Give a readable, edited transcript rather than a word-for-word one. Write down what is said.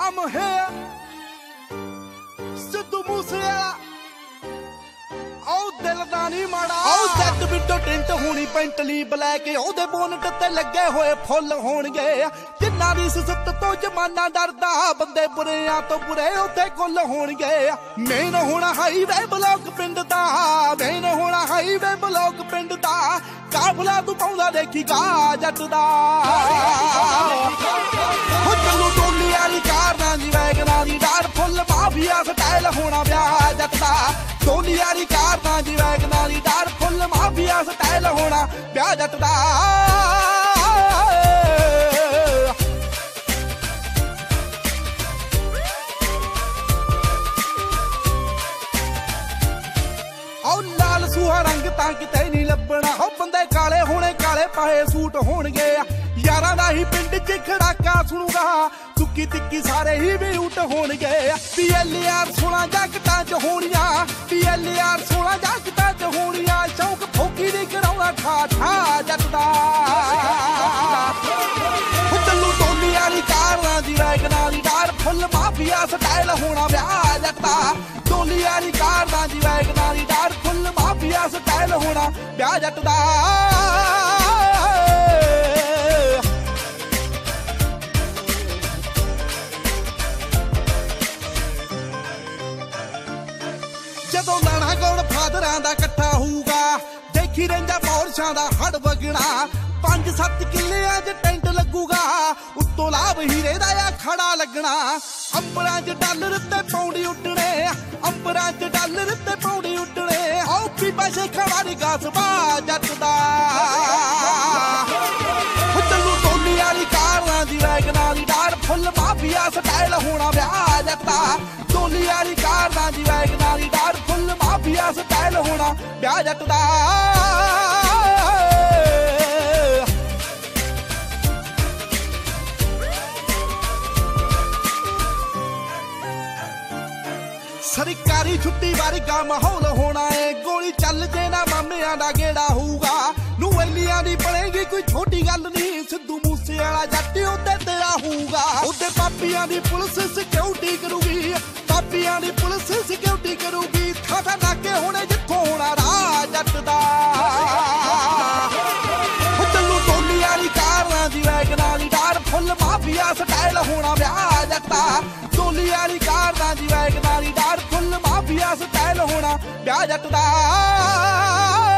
I'm here, Sidhu Moosewala ਉਹ ਦਿਲ ਦਾ ਨਹੀਂ ਮਾੜਾ ਉਹ ਸੈੱਟ ਵਿੱਚੋਂ ਟਿੰਟ ਹੋਣੀ ਪੈਂਟਲੀ ਬਲੈਕ ਉਹਦੇ ਬੋਨਟ ਤੇ ਲੱਗੇ ਹੋਏ ਫੁੱਲ ਹੋਣਗੇ ਜਿੰਨਾ ਦੀ ਸਿੱਤ ਤੋਂ ਜਮਾਨਾ ਡਰਦਾ ਬੰਦੇ ਬੁਰਿਆਂ ਤੋਂ ਬੁਰੇ ਉੱਥੇ ਕੁੱਲ ਹੋਣਗੇ ਮੇਨ ਹੋਣਾ ਹਾਈਵੇ ਬਲੌਕ ਪਿੰਡ ਦਾ ਮੇਨ ਹੋਣਾ ਹਾਈਵੇ ਬਲੌਕ ਪਿੰਡ ਦਾ ਕਾਫਲਾ ਤੂੰ ਪਾਉਂਦਾ ਦੇਖੀਗਾ ਜੱਟ ਦਾ ਹੋ ਚੱਲੂ ਟੋਲੀ ਵਾਲੀ ਕਾਰਾਂ ਦੀ ਵੈਗਨਾਂ ਦੀ ਡਾਰ ਫੁੱਲ ਮਾਫੀਆ ਸਟਾਈਲ ਹੋਣਾ ਵਿਆਹ ਜੱਟ ਦਾ ਟੋਲੀ ਵਾਲੀ ਕਾਰਾਂ ਦੀ ਵੈਗਨਾਂ ਦੀ ਡਾਰ ਫੁੱਲ ਮਾਫੀਆ ਸਟਾਈਲ ਹੋਣਾ ਵਿਆਹ ਜੱਟ ਦਾ ਲਾਲ ਸੂਹਾ ਰੰਗ ਤਾਂ ਕਿਤੇ ਨਹੀਂ ਲੱਭਣਾ ਉਹ ਬੰਦੇ ਕਾਲੇ ਹੋਣੇ ਕਾਲੇ ਪਾਏ ਸੂਟ ਹੋਣਗੇ ਯਾਰਾਂ ਦਾ ਹੀ ਪਿੰਡ 'ਚ ਖੜਾਕਾ ਸੁਣੂਗਾ ਸੁੱਕੀ ਤਿੱਕੀ ਸਾਰੇ ਹੀ ਵੀ ਉੱਟ ਹੋਣਗੇ PLR 16 ਜੱਟਾਂ 'ਚ ਹੋਣੀਆਂ PLR 16 ਜੱਟਾਂ 'ਚ ਹੋਣੀਆਂ ਸ਼ੌਕ ਫੋਕੀ ਨਹੀਂ ਕਰਾਉਣਾ ਠਾ ਠਾ ਜੱਟ ਦਾ ਚੱਲੂ ਟੋਲੀ ਵਾਲੀ ਕਾਰਾਂ ਦੀ ਵੈਗਨਾਂ ਦੀ ਡਾਰ ਫੁੱਲ ਮਾਫੀਆ ਸਟਾਈਲ ਹੋਣਾ ਵਿਆਹ ਜੱਟ ਦਾ ਟੋਲੀ ਵਾਲੀ ਕਾਰਾਂ ਦੀ ਵੈਗਨਾਂ ਦੀ ਡਾਰ ਫੁੱਲ ਮਾਫੀਆ ਸਟਾਈਲ ਹੋਣਾ ਵਿਆਹ ਜੱਟ ਦਾ ਜਦੋਂ ਲਾਣਾ ਗੌਣ ਫਾਦਰਾਂ ਦਾ ਇਕੱਠਾ ਹੋਊਗਾ ਦੇਖੀ ਰਹਿੰਦਾ ਪੌਰਸ਼ਾਂ ਦਾ ਹੜ ਵਗਣਾ 5-7 ਕਿੱਲਿਆਂ 'ਚ ਟੈਂਟ ਲੱਗੂਗਾ ਉੱਤੋਂ ਲਾਭ ਹੀਰੇ ਦਾ ਆ ਖੜਾ ਲੱਗਣਾ ਅੰਬਰਾਂ 'ਚ ਡਾਲਰ ਤੇ ਪੌਂਡੀ ਉੱਡਣੇ ਅੰਬਰਾਂ 'ਚ ਡਾਲਰ ਤੇ ਪੌਂਡੀ ਉੱਡਣੇ ਆਓ ਪੀਪਾ ਸ਼ੇਖਾਂ ਵਾਲੀ ਗਾਸਬਾ ਜੱਟ ਦਾ ਚੱਲੂ ਟੋਲੀ ਵਾਲੀ ਕਾਰਾਂ ਦੀ ਵੈਗਨਾਂ ਦੀ ਡਾਰ ਫੁੱਲ ਮਾਫੀਆ ਸਟਾਈਲ ਹੋਣਾ ਵਿਆਹ ਜੱਟ ਦਾ ਟੋਲੀ ਵਾਲੀ ਕਾਰਾਂ ਦੀ ਵੈਗਨਾਂ ਦੀ ਡਾਰ ਫੁੱਲ ਮਾਫੀਆ ਸਟਾਈਲ ਹੋਣਾ ਵਿਆਹ ਜੱਟ ਦਾ ਸਰਕਾਰੀ ਛੁੱਟੀ ਵਰਗਾ ਮਾਹੌਲ ਹੋਣਾ ਏ ਗੋਲੀ ਚੱਲ ਜੇ ਨਾ ਮਾਮਿਆਂ ਦਾ ਗੇੜਾ ਹੋਊਗਾ ਨੂਵੈਲੀਆਂ ਦੀ ਬਣੇਗੀ ਕੋਈ ਛੋਟੀ ਗੱਲ ਨਹੀਂ ਸਿੱਧੂ ਮੂਸੇਵਾਲਾ ਜੱਟ ਉੱਤੇ ਤੇਰਾ ਹੋਊਗਾ ਉਹਦੇ ਪਾਪੀਆਂ ਦੀ ਪੁਲਿਸ ਸਿਕਿਉਰਿਟੀ ਕਰੂਗੀ ਪਾਪੀਆਂ ਦੀ ਪੁਲਿਸ ਸਿਕਿਉਰਿਟੀ ਕਰੂਗੀ ਥਾਂ ਨਾਕੇ ਹੋਣੇ ਜਿੱਥੋਂ ਹੋਣਾ ਰਾਹ ਜੱਟ ਦਾ ਚੱਲੂ ਟੋਲੀ ਵਾਲੀ ਕਾਰਾਂ ਦੀ ਵੈਗਨਾਂ ਦੀ ਡਾਰ ਫੁੱਲ ਮਾਫੀਆ ਸਟਾਈਲ ਹੋਣਾ ਵਿਆਹ ਜੱਟ ਦਾ ਟੋਲੀ ਵਾਲੀ ਕਾਰਾਂ ਦੀ ਵੈਗਨਾਂ ਦੀ ਡਾਰ ਫੁੱਲ ਮਾਫੀਆ ਸਟਾਈਲ ਹੋਣਾ ਵਿਆਹ ਜੱਟ ਦਾ